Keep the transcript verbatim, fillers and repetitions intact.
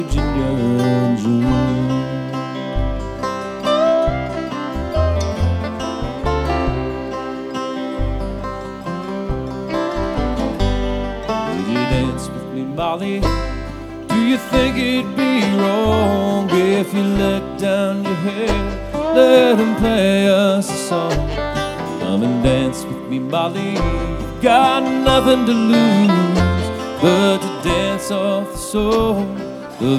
Virginia Dream. Would you dance with me, Molly? Do you think it'd be wrong if you let down your hair, let him play us a song? Come and dance with me, Molly. You've got nothing to lose but to dance off the soul.